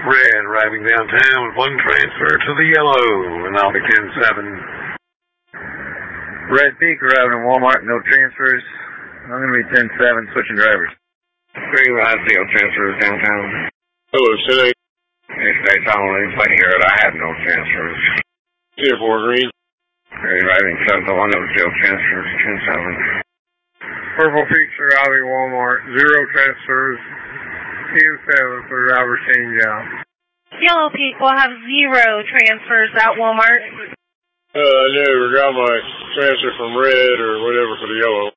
Red arriving downtown with 1 transfer to the yellow, and I'll be 10-7. Red Peak arriving in Walmart, no transfers. I'm going to be 10-7, switching drivers. Green Latino transfers downtown. Hello, City. States only, play here, I have no transfers. Tier 4 Green. Green Riding 7-1, no still transfers, 10-7. Purple Peaks arriving Walmart, 0 transfers, 10-7 for driver change out. Yellow Peak will have 0 transfers at Walmart. I never got my transfer from Red or whatever for the yellow.